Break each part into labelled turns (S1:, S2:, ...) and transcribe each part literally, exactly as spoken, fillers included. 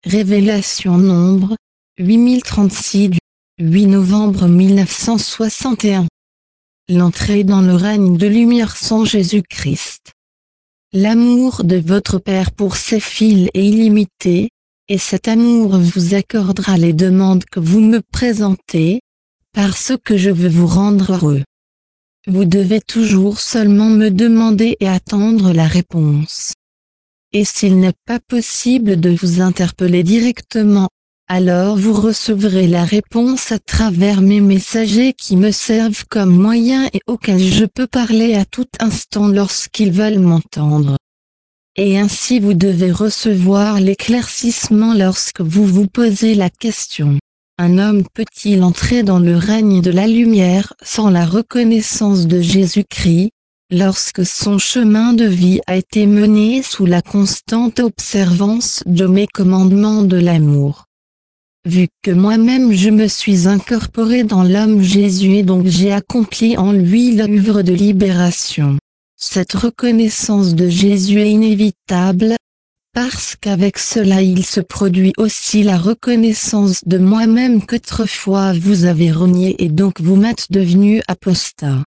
S1: Révélation Nombre, huit mille trente-six du huit novembre mille neuf cent soixante et un. L'entrée dans le règne de lumière sans Jésus-Christ. L'amour de votre Père pour ses fils est illimité, et cet amour vous accordera les demandes que vous me présentez, parce que je veux vous rendre heureux. Vous devez toujours seulement me demander et attendre la réponse. Et s'il n'est pas possible de vous interpeller directement, alors vous recevrez la réponse à travers mes messagers qui me servent comme moyen et auxquels je peux parler à tout instant lorsqu'ils veulent m'entendre. Et ainsi vous devez recevoir l'éclaircissement lorsque vous vous posez la question. Un homme peut-il entrer dans le règne de la lumière sans la reconnaissance de Jésus-Christ, lorsque son chemin de vie a été mené sous la constante observance de mes commandements de l'amour? Vu que moi-même je me suis incorporé dans l'homme Jésus et donc j'ai accompli en lui l'œuvre de libération. Cette reconnaissance de Jésus est inévitable, parce qu'avec cela il se produit aussi la reconnaissance de moi-même qu'autrefois vous avez renié et donc vous m'êtes devenu apostat.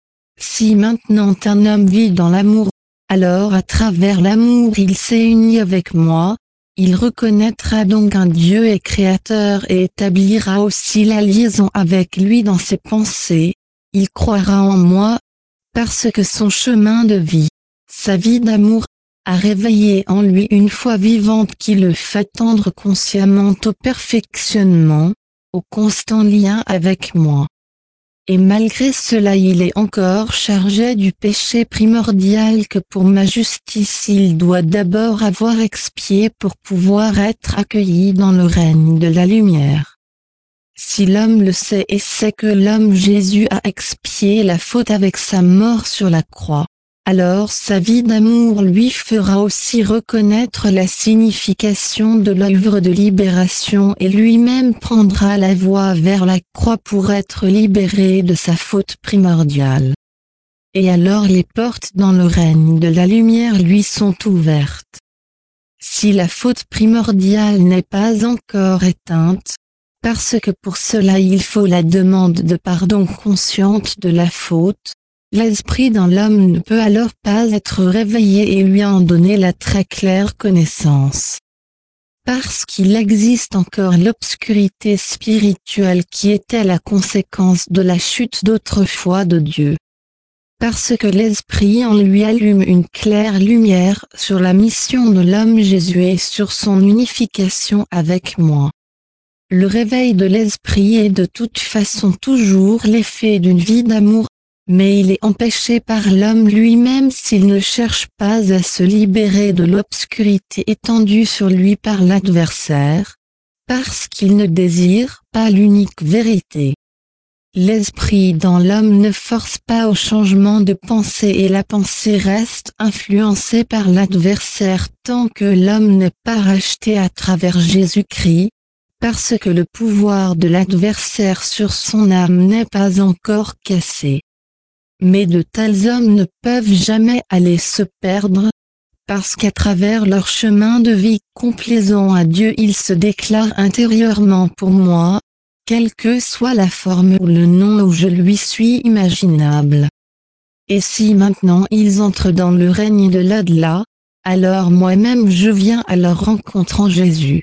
S1: Si maintenant un homme vit dans l'amour, alors à travers l'amour il s'est uni avec moi, il reconnaîtra donc un Dieu et Créateur et établira aussi la liaison avec lui dans ses pensées, il croira en moi, parce que son chemin de vie, sa vie d'amour, a réveillé en lui une foi vivante qui le fait tendre consciemment au perfectionnement, au constant lien avec moi. Et malgré cela il est encore chargé du péché primordial que pour ma justice il doit d'abord avoir expié pour pouvoir être accueilli dans le règne de la lumière. Si l'homme le sait et sait que l'homme Jésus a expié la faute avec sa mort sur la croix, alors sa vie d'amour lui fera aussi reconnaître la signification de l'œuvre de libération et lui-même prendra la voie vers la croix pour être libéré de sa faute primordiale. Et alors les portes dans le règne de la lumière lui sont ouvertes. Si la faute primordiale n'est pas encore éteinte, parce que pour cela il faut la demande de pardon consciente de la faute, l'esprit dans l'homme ne peut alors pas être réveillé et lui en donner la très claire connaissance. Parce qu'il existe encore l'obscurité spirituelle qui était la conséquence de la chute d'autrefois de Dieu. Parce que l'esprit en lui allume une claire lumière sur la mission de l'homme Jésus et sur son unification avec moi. Le réveil de l'esprit est de toute façon toujours l'effet d'une vie d'amour, mais il est empêché par l'homme lui-même s'il ne cherche pas à se libérer de l'obscurité étendue sur lui par l'adversaire, parce qu'il ne désire pas l'unique vérité. L'esprit dans l'homme ne force pas au changement de pensée et la pensée reste influencée par l'adversaire tant que l'homme n'est pas racheté à travers Jésus-Christ, parce que le pouvoir de l'adversaire sur son âme n'est pas encore cassé. Mais de tels hommes ne peuvent jamais aller se perdre, parce qu'à travers leur chemin de vie complaisant à Dieu ils se déclarent intérieurement pour moi, quelle que soit la forme ou le nom où je lui suis imaginable. Et si maintenant ils entrent dans le règne de l'au-delà, alors moi-même je viens à leur rencontre en Jésus.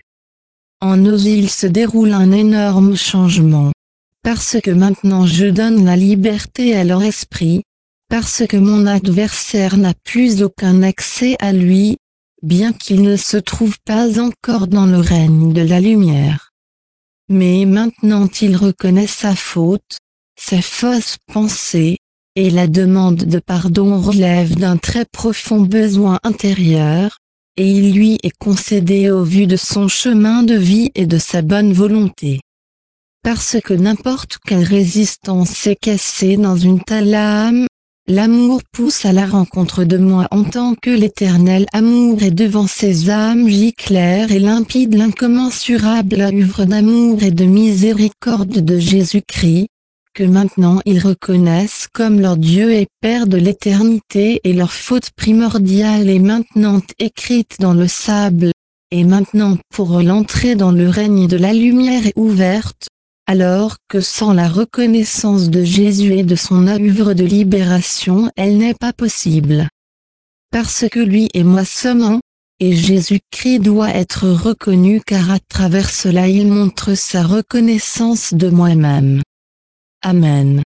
S1: En eux il se déroule un énorme changement. Parce que maintenant je donne la liberté à leur esprit, parce que mon adversaire n'a plus aucun accès à lui, bien qu'il ne se trouve pas encore dans le règne de la lumière. Mais maintenant il reconnaît sa faute, ses fausses pensées, et la demande de pardon relève d'un très profond besoin intérieur, et il lui est concédé au vu de son chemin de vie et de sa bonne volonté. Parce que n'importe quelle résistance est cassée dans une telle âme, l'amour pousse à la rencontre de moi en tant que l'éternel amour est devant ces âmes j'y claire et limpide l'incommensurable œuvre d'amour et de miséricorde de Jésus-Christ, que maintenant ils reconnaissent comme leur Dieu et Père de l'éternité et leur faute primordiale est maintenant écrite dans le sable, et maintenant pour l'entrée dans le règne de la lumière est ouverte, alors que sans la reconnaissance de Jésus et de son œuvre de libération elle n'est pas possible. Parce que lui et moi sommes un, et Jésus-Christ doit être reconnu car à travers cela il montre sa reconnaissance de moi-même. Amen.